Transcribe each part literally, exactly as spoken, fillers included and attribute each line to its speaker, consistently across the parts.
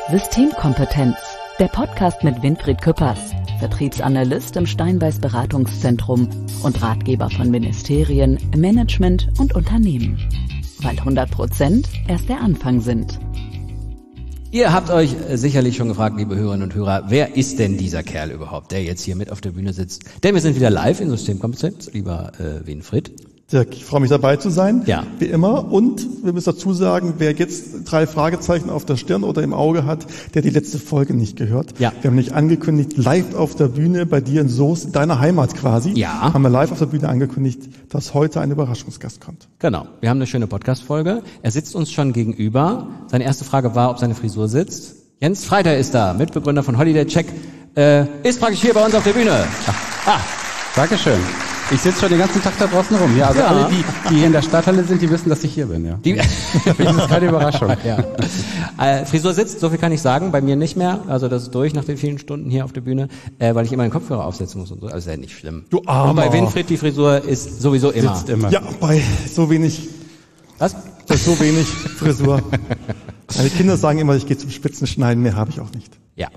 Speaker 1: Systemkompetenz, der Podcast mit Winfried Küppers, Vertriebsanalyst im Steinbeiß Beratungszentrum und Ratgeber von Ministerien, Management und Unternehmen. Weil hundert Prozent erst der Anfang sind.
Speaker 2: Ihr habt euch sicherlich schon gefragt, liebe Hörerinnen und Hörer, wer ist denn dieser Kerl überhaupt, der jetzt hier mit auf der Bühne sitzt? Denn wir sind wieder live in Systemkompetenz, lieber äh, Winfried.
Speaker 3: Dirk, ich freue mich dabei zu sein,
Speaker 2: ja.
Speaker 3: Wie immer. Und wir müssen dazu sagen, wer jetzt drei Fragezeichen auf der Stirn oder im Auge hat, der die letzte Folge nicht gehört.
Speaker 2: Ja.
Speaker 3: Wir haben nicht angekündigt, live auf der Bühne bei dir in Soest, deiner Heimat quasi,
Speaker 2: ja.
Speaker 3: haben wir live auf der Bühne angekündigt, dass heute ein Überraschungsgast kommt.
Speaker 2: Genau, wir haben eine schöne Podcast-Folge. Er sitzt uns schon gegenüber. Seine erste Frage war, ob seine Frisur sitzt. Jens Freiter ist da, Mitbegründer von Holiday Check, äh, ist praktisch hier bei uns auf der Bühne.
Speaker 4: Ah, Dankeschön. Ich sitze schon den ganzen Tag da draußen rum. Ja, also
Speaker 2: ja.
Speaker 4: alle, die, die hier in der Stadthalle sind, die wissen, dass ich hier bin. Ja. Die, das ist keine Überraschung.
Speaker 2: Ja. Äh, Frisur sitzt, so viel kann ich sagen, bei mir nicht mehr. Also das ist durch nach den vielen Stunden hier auf der Bühne, äh, weil ich immer den Kopfhörer aufsetzen muss und so. Also ist ja nicht schlimm.
Speaker 3: Du Armer.
Speaker 2: Und bei Winfried, die Frisur ist sowieso immer.
Speaker 4: Sitzt immer.
Speaker 3: Ja, bei so wenig.
Speaker 2: Was?
Speaker 3: Bei so wenig Frisur. Meine Kinder sagen immer, ich gehe zum Spitzenschneiden, mehr habe ich auch nicht.
Speaker 2: Ja.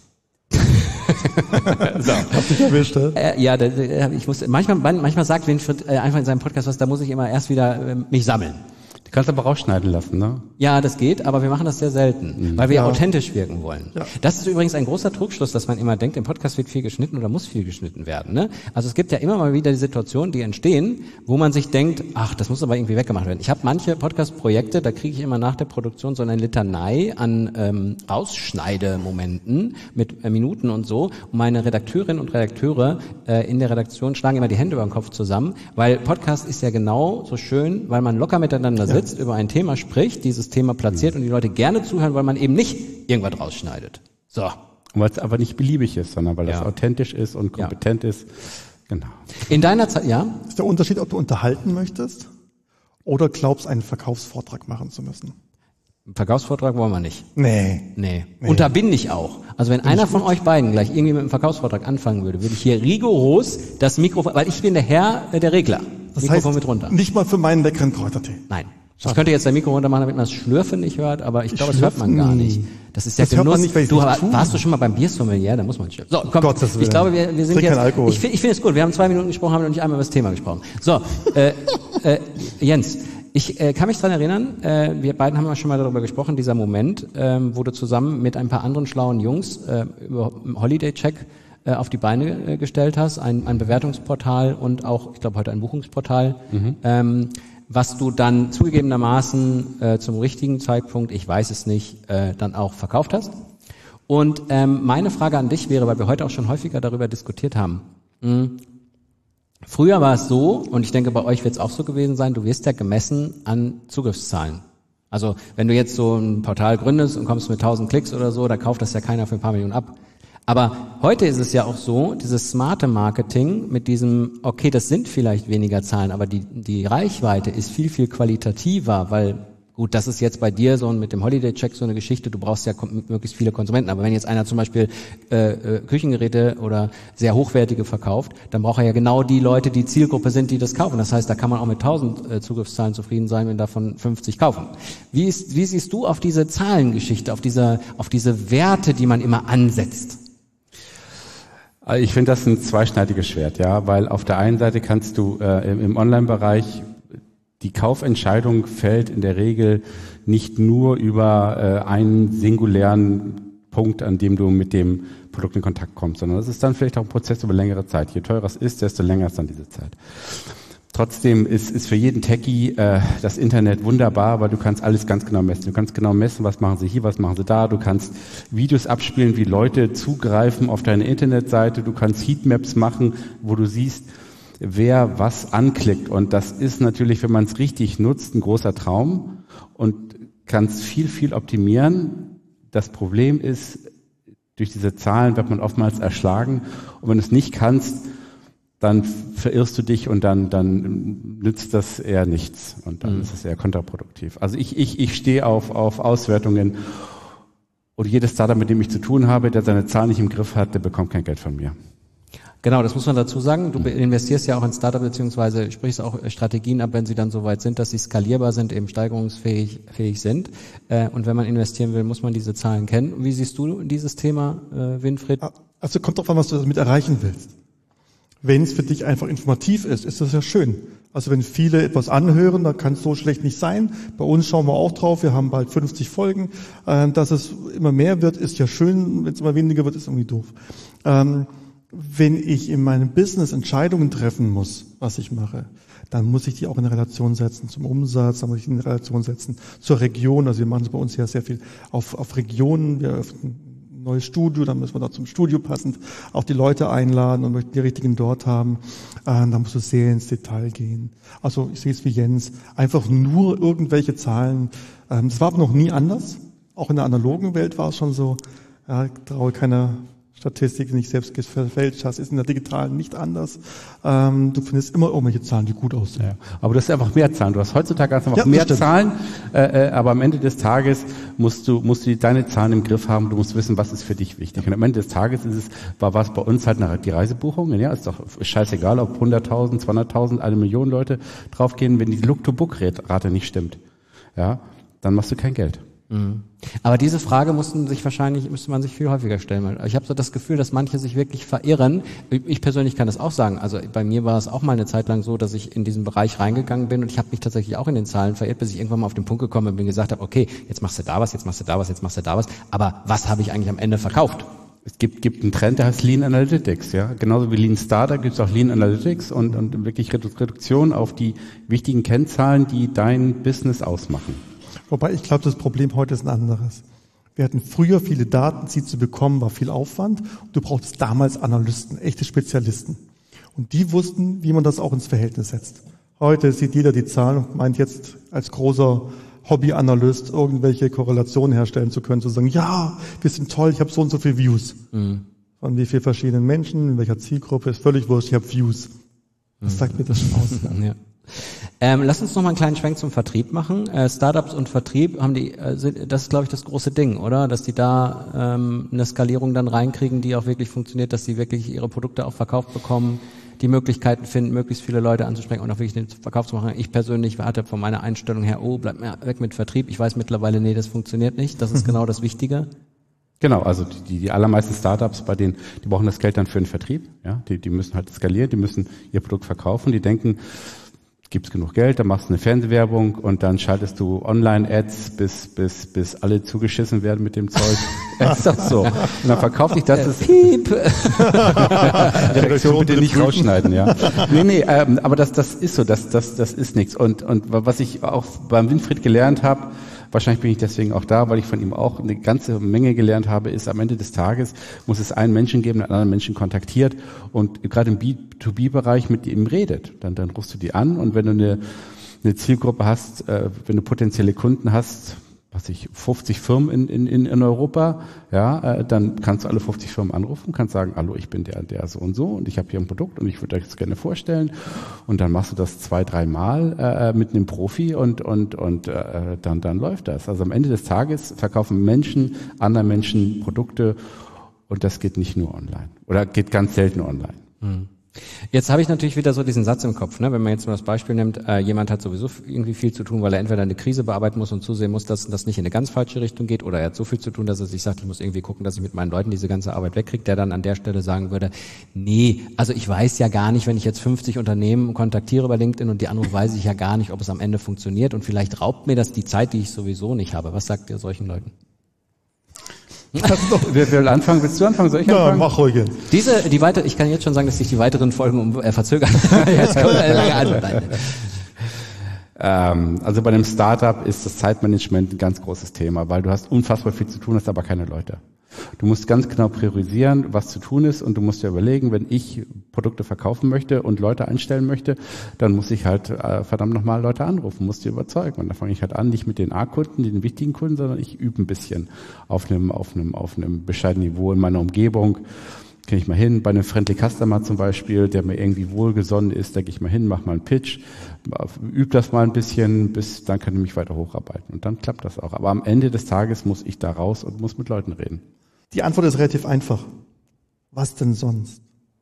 Speaker 3: So. Hast dich erwischt, hä?
Speaker 2: Äh, ja, da, da, ich muss manchmal manchmal sagt Winfried äh, einfach in seinem Podcast was, da muss ich immer erst wieder äh, mich sammeln.
Speaker 4: Du kannst aber rausschneiden lassen, ne?
Speaker 2: Ja, das geht, aber wir machen das sehr selten, mhm. weil wir
Speaker 3: ja.
Speaker 2: authentisch wirken wollen.
Speaker 3: Ja.
Speaker 2: Das ist übrigens ein großer Trugschluss, dass man immer denkt, im Podcast wird viel geschnitten oder muss viel geschnitten werden. Ne? Also es gibt ja immer mal wieder die Situationen, die entstehen, wo man sich denkt, ach, das muss aber irgendwie weggemacht werden. Ich habe manche Podcast-Projekte, da kriege ich immer nach der Produktion so eine Litanei an ähm, Rausschneidemomenten mit äh, Minuten und so. Und meine Redakteurinnen und Redakteure äh, in der Redaktion schlagen immer die Hände über den Kopf zusammen, weil Podcast ist ja genau so schön, weil man locker miteinander sitzt, ja. über ein Thema spricht, dieses Thema platziert und die Leute gerne zuhören, weil man eben nicht irgendwas rausschneidet. So.
Speaker 4: Weil es aber nicht beliebig ist, sondern weil
Speaker 2: ja.
Speaker 4: es authentisch ist und kompetent
Speaker 2: ja.
Speaker 4: ist. Genau.
Speaker 2: In deiner Zeit, ja?
Speaker 3: Ist der Unterschied, ob du unterhalten möchtest oder glaubst, einen Verkaufsvortrag machen zu müssen?
Speaker 2: Einen Verkaufsvortrag wollen wir nicht.
Speaker 3: Nee.
Speaker 2: Nee.
Speaker 3: nee.
Speaker 2: Und da bin ich auch. Also wenn bin einer von euch beiden gleich irgendwie mit einem Verkaufsvortrag anfangen würde, würde ich hier rigoros das Mikrofon, weil ich bin der Herr äh, der Regler.
Speaker 3: Das
Speaker 2: Mikrofon
Speaker 3: heißt,
Speaker 2: mit runter.
Speaker 3: Nicht mal für meinen leckeren Kräutertee.
Speaker 2: Nein. Ich könnte jetzt dein Mikro runter machen, damit man das Schlürfen nicht hört, aber ich glaube, das hört man gar nicht. Das ist ja
Speaker 3: das hört
Speaker 2: Genuss.
Speaker 3: man nicht, weil ich
Speaker 2: du
Speaker 3: nicht tue.
Speaker 2: warst du schon mal beim Biersommelier, da muss man schlürfen. So, komm.
Speaker 3: Gottes Willen.
Speaker 2: Ich glaube, wir, wir sind
Speaker 3: Trink
Speaker 2: jetzt.
Speaker 3: keinen Alkohol.
Speaker 2: Ich, ich finde es gut. Wir haben zwei Minuten gesprochen, haben noch nicht einmal über das Thema gesprochen. So, äh, äh, Jens, ich äh, kann mich dran erinnern. Äh, wir beiden haben ja schon mal darüber gesprochen. Dieser Moment, ähm, wo du zusammen mit ein paar anderen schlauen Jungs äh, über Holiday Check äh, auf die Beine äh, gestellt hast, ein, ein Bewertungsportal und auch, ich glaube, heute ein Buchungsportal. Mhm. Ähm, was du dann zugegebenermaßen äh, zum richtigen Zeitpunkt, ich weiß es nicht, äh, dann auch verkauft hast. Und ähm, meine Frage an dich wäre, weil wir heute auch schon häufiger darüber diskutiert haben. Mh, früher war es so, und ich denke, bei euch wird es auch so gewesen sein, du wirst ja gemessen an Zugriffszahlen. Also wenn du jetzt so ein Portal gründest und kommst mit tausend Klicks oder so, da kauft das ja keiner für ein paar Millionen ab. Aber heute ist es ja auch so, dieses smarte Marketing mit diesem, okay, das sind vielleicht weniger Zahlen, aber die, die Reichweite ist viel, viel qualitativer, weil, gut, das ist jetzt bei dir so mit dem Holiday Check so eine Geschichte, du brauchst ja möglichst viele Konsumenten, aber wenn jetzt einer zum Beispiel äh, äh, Küchengeräte oder sehr hochwertige verkauft, dann braucht er ja genau die Leute, die Zielgruppe sind, die das kaufen. Das heißt, da kann man auch mit tausend äh, Zugriffszahlen zufrieden sein, wenn davon fünfzig kaufen. Wie ist, wie siehst du auf diese Zahlengeschichte, auf diese, auf diese Werte, die man immer ansetzt?
Speaker 4: Ich finde das ein zweischneidiges Schwert, ja, weil auf der einen Seite kannst du äh, im, im Online-Bereich, die Kaufentscheidung fällt in der Regel nicht nur über äh, einen singulären Punkt, an dem du mit dem Produkt in Kontakt kommst, sondern das ist dann vielleicht auch ein Prozess über längere Zeit. Je teurer es ist, desto länger ist dann diese Zeit. Trotzdem ist, ist für jeden Techie äh, das Internet wunderbar, weil du kannst alles ganz genau messen. Du kannst genau messen, was machen sie hier, was machen sie da. Du kannst Videos abspielen, wie Leute zugreifen auf deine Internetseite. Du kannst Heatmaps machen, wo du siehst, wer was anklickt. Und das ist natürlich, wenn man es richtig nutzt, ein großer Traum und kannst viel, viel optimieren. Das Problem ist, durch diese Zahlen wird man oftmals erschlagen. Und wenn du es nicht kannst, dann verirrst du dich und dann dann nützt das eher nichts und dann mhm. ist es eher kontraproduktiv. Also ich ich ich stehe auf auf Auswertungen und jedes Startup, mit dem ich zu tun habe, der seine Zahlen nicht im Griff hat, der bekommt kein Geld von mir.
Speaker 2: Genau, das muss man dazu sagen. Du investierst ja auch in Startup beziehungsweise sprichst auch Strategien ab, wenn sie dann so weit sind, dass sie skalierbar sind, eben steigerungsfähig fähig sind. Äh, und wenn man investieren will, muss man diese Zahlen kennen. Wie siehst du dieses Thema, äh, Winfried?
Speaker 3: Also kommt drauf an, was du damit erreichen willst. Wenn es für dich einfach informativ ist, ist das ja schön. Also wenn viele etwas anhören, dann kann es so schlecht nicht sein. Bei uns schauen wir auch drauf, wir haben bald fünfzig Folgen. Ähm, dass es immer mehr wird, ist ja schön. Wenn es immer weniger wird, ist irgendwie doof. Ähm, Wenn ich in meinem Business Entscheidungen treffen muss, was ich mache, dann muss ich die auch in Relation setzen zum Umsatz, dann muss ich die in Relation setzen zur Region. Also wir machen es bei uns ja sehr viel auf, auf Regionen. Wir öffnen ein neues Studio, dann müssen wir da zum Studio passend auch die Leute einladen und möchten die richtigen dort haben. Äh, dann musst du sehr ins Detail gehen. Also ich sehe es wie Jens, einfach nur irgendwelche Zahlen. Ähm, das war aber noch nie anders. Auch in der analogen Welt war es schon so, ja, traue keiner Statistik nicht selbst gefälscht hast, ist in der digitalen nicht anders. Ähm, du findest immer irgendwelche Zahlen, die gut aussehen. Ja,
Speaker 4: aber du hast einfach mehr Zahlen. Du hast heutzutage einfach
Speaker 3: ja,
Speaker 4: mehr
Speaker 3: stimmt.
Speaker 4: Zahlen, äh, äh, aber am Ende des Tages musst du musst du deine Zahlen im Griff haben. Du musst wissen, was ist für dich wichtig. Und am Ende des Tages ist es, war was bei uns halt die Reisebuchungen. Ja, ist doch scheißegal, ob hunderttausend, zweihunderttausend, eine Million Leute draufgehen. Wenn die Look-to-Book-Rate nicht stimmt, ja, dann machst du kein Geld.
Speaker 2: Mhm. Aber diese Frage mussten sich wahrscheinlich, müsste man sich viel häufiger stellen. Ich habe so das Gefühl, dass manche sich wirklich verirren. Ich persönlich kann das auch sagen. Also bei mir war es auch mal eine Zeit lang so, dass ich in diesen Bereich reingegangen bin und ich habe mich tatsächlich auch in den Zahlen verirrt, bis ich irgendwann mal auf den Punkt gekommen bin und gesagt habe, okay, jetzt machst du da was, jetzt machst du da was, jetzt machst du da was. Aber was habe ich eigentlich am Ende verkauft?
Speaker 4: Es gibt, gibt einen Trend, der heißt Lean Analytics, ja. Genauso wie Lean Startup gibt es auch Lean Analytics und, und wirklich Reduktion auf die wichtigen Kennzahlen, die dein Business ausmachen.
Speaker 3: Wobei ich glaube, das Problem heute ist ein anderes. Wir hatten früher viele Daten, sie zu bekommen, war viel Aufwand. Und du brauchtest damals Analysten, echte Spezialisten. Und die wussten, wie man das auch ins Verhältnis setzt. Heute sieht jeder die Zahlen und meint jetzt als großer Hobbyanalyst irgendwelche Korrelationen herstellen zu können, zu sagen, ja, wir sind toll, ich habe so und so viele Views. Mhm. Von wie vielen verschiedenen Menschen, in welcher Zielgruppe, ist völlig wurscht, ich habe Views. Das mhm. sagt mir das schon aus.
Speaker 2: Ja. Ähm, lass uns noch mal einen kleinen Schwenk zum Vertrieb machen. Äh, Startups und Vertrieb haben die, äh, sind, das ist glaube ich das große Ding, oder? Dass die da ähm, eine Skalierung dann reinkriegen, die auch wirklich funktioniert, dass sie wirklich ihre Produkte auch verkauft bekommen, die Möglichkeiten finden, möglichst viele Leute anzusprechen und auch wirklich den Verkauf zu machen. Ich persönlich hatte von meiner Einstellung her, oh, bleib mir weg mit Vertrieb. Ich weiß mittlerweile, nee, das funktioniert nicht. Das ist genau das Wichtige.
Speaker 4: Genau, also die, die allermeisten Startups, bei denen, die brauchen das Geld dann für den Vertrieb. Ja, die, die müssen halt skalieren, die müssen ihr Produkt verkaufen. Die denken, gibt's genug Geld, dann machst du eine Fernsehwerbung und dann schaltest du Online-Ads, bis bis bis alle zugeschissen werden mit dem Zeug. Das ist doch so. Und dann verkauft dich das. Ist Piep. Redaktion bitte nicht rausschneiden, ja. Nee, nee, ähm, aber das das ist so, das das das ist nichts. Und und was ich auch beim Winfried gelernt habe, wahrscheinlich bin ich deswegen auch da, weil ich von ihm auch eine ganze Menge gelernt habe, ist am Ende des Tages muss es einen Menschen geben, der einen anderen Menschen kontaktiert und gerade im B zwei B-Bereich mit ihm redet. Dann, dann rufst du die an und wenn du eine, eine Zielgruppe hast, äh, wenn du potenzielle Kunden hast, was ich, fünfzig Firmen in, in, in Europa, ja, äh, dann kannst du alle fünfzig Firmen anrufen, kannst sagen, hallo, ich bin der, der so und so und ich habe hier ein Produkt und ich würde euch das gerne vorstellen und dann machst du das zwei, dreimal äh, mit einem Profi und und und äh, dann dann läuft das. Also am Ende des Tages verkaufen Menschen anderen Menschen Produkte und das geht nicht nur online oder geht ganz selten online.
Speaker 2: Mhm. Jetzt habe ich natürlich wieder so diesen Satz im Kopf, ne? Wenn man jetzt mal das Beispiel nimmt, äh, jemand hat sowieso irgendwie viel zu tun, weil er entweder eine Krise bearbeiten muss und zusehen muss, dass das nicht in eine ganz falsche Richtung geht, oder er hat so viel zu tun, dass er sich sagt, ich muss irgendwie gucken, dass ich mit meinen Leuten diese ganze Arbeit wegkriege, der dann an der Stelle sagen würde, nee, also ich weiß ja gar nicht, wenn ich jetzt fünfzig Unternehmen kontaktiere über LinkedIn und die Anrufe, weiß ich ja gar nicht, ob es am Ende funktioniert und vielleicht raubt mir das die Zeit, die ich sowieso nicht habe. Was sagt ihr solchen Leuten?
Speaker 4: Wer will anfangen? Willst du anfangen? Soll ich
Speaker 3: ja,
Speaker 4: anfangen?
Speaker 3: mach ruhig.
Speaker 2: Diese, die weiter, ich kann jetzt schon sagen, dass sich die weiteren Folgen um, äh, verzögern. Jetzt kommt eine lange Antwort.
Speaker 4: Ähm, also bei einem Startup ist das Zeitmanagement ein ganz großes Thema, weil du hast unfassbar viel zu tun, hast aber keine Leute. Du musst ganz genau priorisieren, was zu tun ist und du musst dir überlegen, wenn ich Produkte verkaufen möchte und Leute einstellen möchte, dann muss ich halt äh, verdammt nochmal Leute anrufen, muss die überzeugen. Und da fange ich halt an, nicht mit den A-Kunden, den wichtigen Kunden, sondern ich übe ein bisschen auf einem, auf einem, auf einem bescheidenen Niveau in meiner Umgebung. Gehe ich mal hin, bei einem Friendly Customer zum Beispiel, der mir irgendwie wohlgesonnen ist, da gehe ich mal hin, mache mal einen Pitch, übe das mal ein bisschen, bis dann kann ich mich weiter hocharbeiten. Und dann klappt das auch. Aber am Ende des Tages muss ich da raus und muss mit Leuten reden.
Speaker 3: Die Antwort ist relativ einfach. Was denn sonst?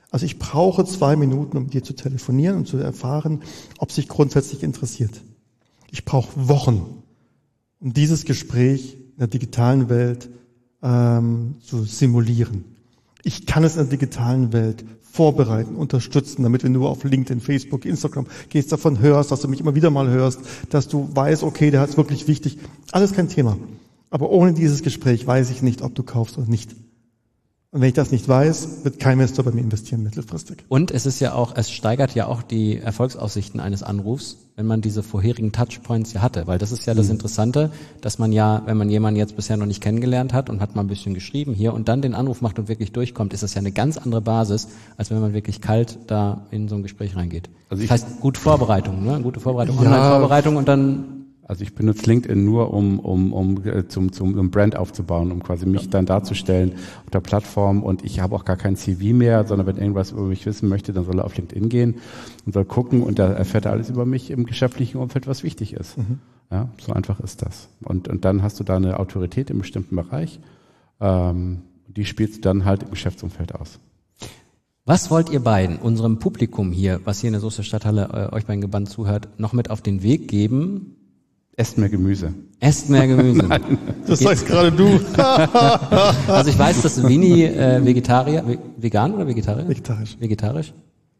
Speaker 3: Also ich brauche zwei Minuten, um mit dir zu telefonieren und zu erfahren, ob sich grundsätzlich interessiert. Ich brauche Wochen, um dieses Gespräch in der digitalen Welt ähm, zu simulieren. Ich kann es in der digitalen Welt vorbereiten, unterstützen, damit wenn du auf LinkedIn, Facebook, Instagram gehst, davon hörst, dass du mich immer wieder mal hörst, dass du weißt, okay, der hat es wirklich wichtig. Alles kein Thema. Aber ohne dieses Gespräch weiß ich nicht, ob du kaufst oder nicht. Und wenn ich das nicht weiß, wird kein Investor bei mir investieren mittelfristig.
Speaker 2: Und es ist ja auch, es steigert ja auch die Erfolgsaussichten eines Anrufs, wenn man diese vorherigen Touchpoints ja hatte. Weil das ist ja das Interessante, dass man ja, wenn man jemanden jetzt bisher noch nicht kennengelernt hat und hat mal ein bisschen geschrieben hier und dann den Anruf macht und wirklich durchkommt, ist das ja eine ganz andere Basis, als wenn man wirklich kalt da in so ein Gespräch reingeht. Also das heißt, gute Vorbereitung, ne? Gute Vorbereitung,
Speaker 3: Ja.
Speaker 2: Online-Vorbereitung und dann...
Speaker 4: Also ich benutze LinkedIn nur, um, um, um äh, zum, zum um Brand aufzubauen, um quasi mich dann darzustellen auf der Plattform. Und ich habe auch gar kein C V mehr, sondern wenn irgendwas über mich wissen möchte, dann soll er auf LinkedIn gehen und soll gucken und da erfährt er alles über mich im geschäftlichen Umfeld, was wichtig ist. Mhm. Ja, so einfach ist das. Und, und dann hast du da eine Autorität im bestimmten Bereich. Ähm, die spielst du dann halt im Geschäftsumfeld aus.
Speaker 2: Was wollt ihr beiden, unserem Publikum hier, was hier in der Soester Stadthalle äh, euch beim Gebannt zuhört, noch mit auf den Weg geben?
Speaker 4: Esst mehr Gemüse.
Speaker 2: Esst mehr Gemüse.
Speaker 3: Nein, das sagst gerade du.
Speaker 2: Also ich weiß, dass Winnie äh, Vegetarier, vegan oder Vegetarier?
Speaker 3: Vegetarisch.
Speaker 2: Vegetarisch?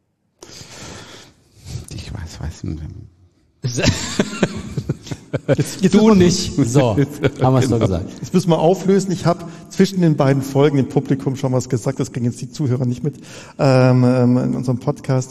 Speaker 4: Ich weiß, weiß nicht.
Speaker 3: Jetzt, jetzt
Speaker 2: Du nicht. So, haben wir es doch gesagt.
Speaker 3: Jetzt müssen wir auflösen. Ich habe zwischen den beiden Folgen im Publikum schon was gesagt. Das kriegen jetzt die Zuhörer nicht mit ähm, ähm, in unserem Podcast.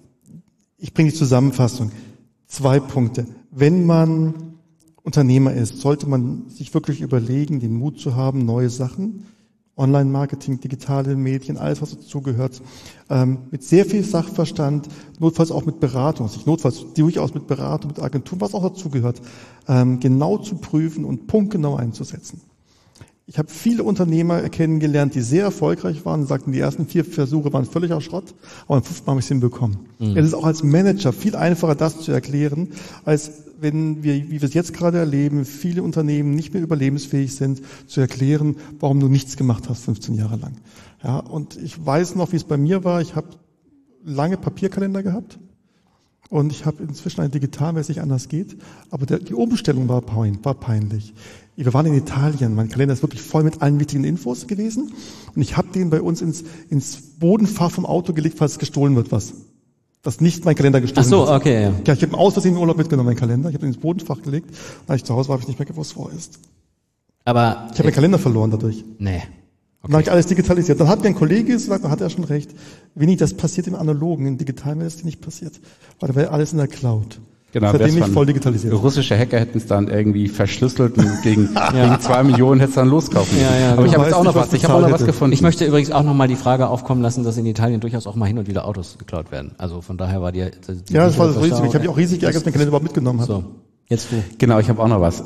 Speaker 3: Ich bringe die Zusammenfassung. Zwei Punkte. Wenn man Unternehmer ist, sollte man sich wirklich überlegen, den Mut zu haben, neue Sachen, Online-Marketing, digitale Medien, alles, was dazugehört, ähm, mit sehr viel Sachverstand, notfalls auch mit Beratung, sich notfalls durchaus mit Beratung, mit Agenturen, was auch dazugehört, ähm, genau zu prüfen und punktgenau einzusetzen. Ich habe viele Unternehmer kennengelernt, die sehr erfolgreich waren und sagten, die ersten vier Versuche waren völliger Schrott, aber im fünften Mal habe ich es hinbekommen. Mhm. Es ist auch als Manager viel einfacher, das zu erklären, als wenn wir, wie wir es jetzt gerade erleben, viele Unternehmen nicht mehr überlebensfähig sind, zu erklären, warum du nichts gemacht hast fünfzehn Jahre lang. Ja, und ich weiß noch, wie es bei mir war. Ich habe lange Papierkalender gehabt und ich habe inzwischen einen digitalen, weil es nicht anders geht. Aber der, die Umstellung war, pein, war peinlich. Wir waren in Italien, mein Kalender ist wirklich voll mit allen wichtigen Infos gewesen und ich habe den bei uns ins, ins Bodenfach vom Auto gelegt, falls gestohlen wird was. Dass nicht mein Kalender gestohlen
Speaker 2: wird. Ach so,
Speaker 3: wird.
Speaker 2: okay, ja.
Speaker 3: Ja, ich habe aus Versehen im Urlaub mitgenommen, meinen Kalender. Ich habe ihn ins Bodenfach gelegt und als ich zu Hause war, habe ich nicht mehr gewusst, wo er ist.
Speaker 2: Aber
Speaker 3: ich habe den Kalender verloren dadurch.
Speaker 2: Nee. Okay.
Speaker 3: Dann habe ich alles digitalisiert. Dann hat mir ein Kollege gesagt, dann hat er schon recht, Winnie, das passiert im Analogen, im Digitalen wäre das nicht passiert. Weil da wäre alles in der Cloud.
Speaker 4: Genau,
Speaker 3: seitdem ich voll digitalisiert.
Speaker 4: Russische Hacker hätten es dann irgendwie verschlüsselt und gegen, ja. gegen zwei Millionen hätte es dann loskaufen.
Speaker 2: Ja, ja,
Speaker 4: aber ich habe jetzt auch noch
Speaker 3: was,
Speaker 4: was, ich habe auch noch was gefunden.
Speaker 2: Ich möchte übrigens auch noch mal die Frage aufkommen lassen, dass in Italien durchaus auch mal hin und wieder Autos geklaut werden. Also von daher war die, die
Speaker 3: ja, das war das riesig. Ich habe mich auch riesig geärgert, dass mein Kalender überhaupt mitgenommen habe.
Speaker 2: So, jetzt du.
Speaker 4: Genau, ich habe auch noch was.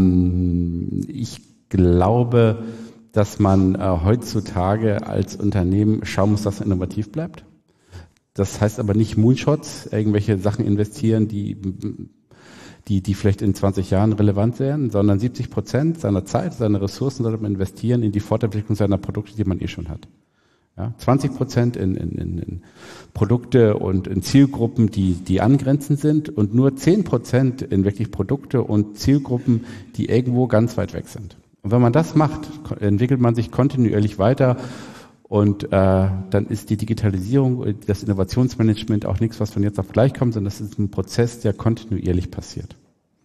Speaker 4: Ähm, ich glaube, dass man äh, heutzutage als Unternehmen schauen muss, dass man innovativ bleibt. Das heißt aber nicht Moonshots, irgendwelche Sachen investieren, die, die, die vielleicht in zwanzig Jahren relevant wären, sondern siebzig Prozent seiner Zeit, seiner Ressourcen sollte man investieren in die Fortentwicklung seiner Produkte, die man eh schon hat. Ja, zwanzig Prozent in, in, in, in Produkte und in Zielgruppen, die, die angrenzend sind und nur zehn Prozent in wirklich Produkte und Zielgruppen, die irgendwo ganz weit weg sind. Und wenn man das macht, entwickelt man sich kontinuierlich weiter. Und äh, dann ist die Digitalisierung, das Innovationsmanagement auch nichts, was von jetzt auf gleich kommt, sondern das ist ein Prozess, der kontinuierlich passiert.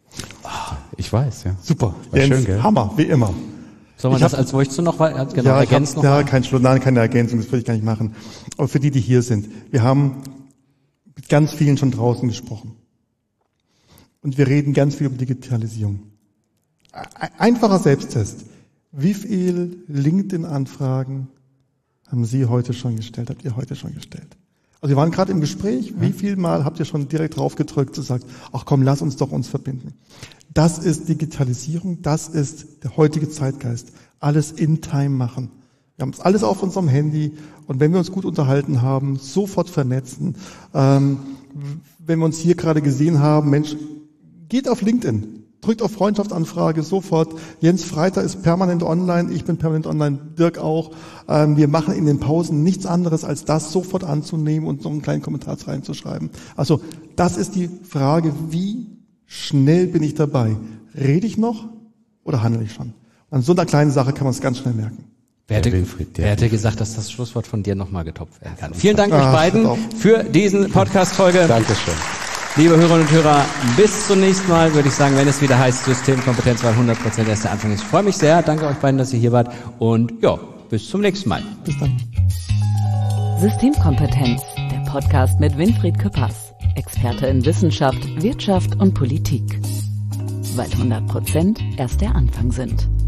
Speaker 4: Ich weiß, ja.
Speaker 3: Super.
Speaker 4: War
Speaker 3: Jens,
Speaker 4: schön, gell?
Speaker 3: Hammer, wie immer.
Speaker 2: Soll man
Speaker 3: ich
Speaker 2: das
Speaker 3: hab,
Speaker 2: als wolltest du noch genau,
Speaker 3: ja,
Speaker 2: ergänzen?
Speaker 3: Ich hab, ja, kein Schluss, nein, keine Ergänzung, das will ich gar nicht machen. Aber für die, die hier sind, wir haben mit ganz vielen schon draußen gesprochen. Und wir reden ganz viel über Digitalisierung. Einfacher Selbsttest. Wie viel LinkedIn-Anfragen haben Sie heute schon gestellt, habt ihr heute schon gestellt? Also wir waren gerade im Gespräch, wie viel Mal habt ihr schon direkt drauf gedrückt und gesagt, ach komm, lass uns doch uns verbinden. Das ist Digitalisierung, das ist der heutige Zeitgeist. Alles in Time machen. Wir haben es alles auf unserem Handy und wenn wir uns gut unterhalten haben, sofort vernetzen. Ähm, wenn wir uns hier gerade gesehen haben, Mensch, geht auf LinkedIn. Drückt auf Freundschaftsanfrage sofort. Jens Freiter ist permanent online, ich bin permanent online, Dirk auch. Ähm, wir machen in den Pausen nichts anderes, als das sofort anzunehmen und noch einen kleinen Kommentar reinzuschreiben. Also das ist die Frage, wie schnell bin ich dabei? Rede ich noch oder handle ich schon? An so einer kleinen Sache kann man es ganz schnell merken.
Speaker 2: Wer hätte,
Speaker 4: Winfried,
Speaker 2: wer hätte gesagt, dass das Schlusswort von dir nochmal getoppt werden kann? Vielen Dank euch
Speaker 3: Ah,
Speaker 2: beiden für diesen Podcast-Folge.
Speaker 4: Dankeschön.
Speaker 2: Liebe Hörerinnen und Hörer, bis zum nächsten Mal würde ich sagen, wenn es wieder heißt Systemkompetenz, weil hundert Prozent erst der Anfang ist. Ich freue mich sehr. Danke euch beiden, dass ihr hier wart. Und ja, bis zum nächsten Mal.
Speaker 3: Bis dann.
Speaker 1: Systemkompetenz, der Podcast mit Winfried Küppers, Experte in Wissenschaft, Wirtschaft und Politik. Weil hundert Prozent erst der Anfang sind.